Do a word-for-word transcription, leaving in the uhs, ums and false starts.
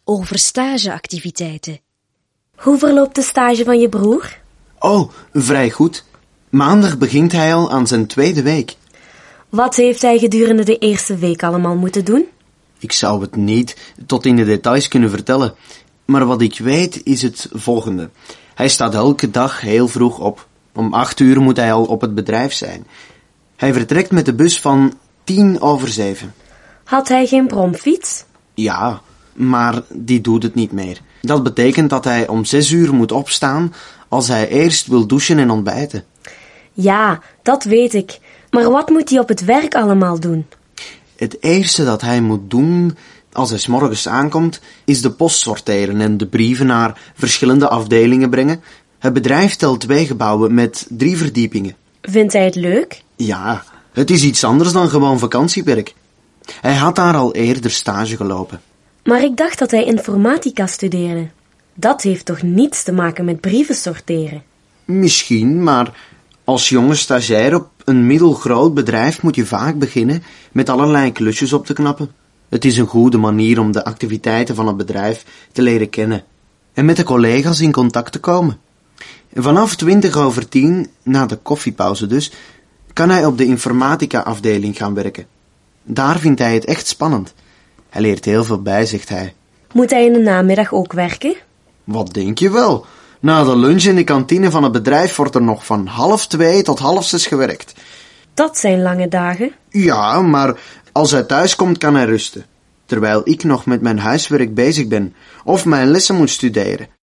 over stageactiviteiten. Hoe verloopt de stage van je broer? Oh, vrij goed. Maandag begint hij al aan zijn tweede week. Wat heeft hij gedurende de eerste week allemaal moeten doen? Ik zou het niet tot in de details kunnen vertellen, maar wat ik weet is het volgende. Hij staat elke dag heel vroeg op. Om acht uur moet hij al op het bedrijf zijn. Hij vertrekt met de bus van tien over zeven. Had hij geen bromfiets? Ja, maar die doet het niet meer. Dat betekent dat hij om zes uur moet opstaan als hij eerst wil douchen en ontbijten. Ja, dat weet ik. Maar wat moet hij op het werk allemaal doen? Het eerste dat hij moet doen als hij 's morgens aankomt, is de post sorteren en de brieven naar verschillende afdelingen brengen. Het bedrijf telt twee gebouwen met drie verdiepingen. Vindt hij het leuk? Ja, het is iets anders dan gewoon vakantiewerk. Hij had daar al eerder stage gelopen. Maar ik dacht dat hij informatica studeerde. Dat heeft toch niets te maken met brieven sorteren? Misschien, maar als jonge stagiair op een middelgroot bedrijf moet je vaak beginnen met allerlei klusjes op te knappen. Het is een goede manier om de activiteiten van het bedrijf te leren kennen en met de collega's in contact te komen. Vanaf twintig over tien, na de koffiepauze dus, kan hij op de informatica-afdeling gaan werken. Daar vindt hij het echt spannend. Hij leert heel veel bij, zegt hij. Moet hij in de namiddag ook werken? Wat denk je wel? Na de lunch in de kantine van het bedrijf wordt er nog van half twee tot half zes gewerkt. Dat zijn lange dagen. Ja, maar als hij thuis komt kan hij rusten. Terwijl ik nog met mijn huiswerk bezig ben of mijn lessen moet studeren.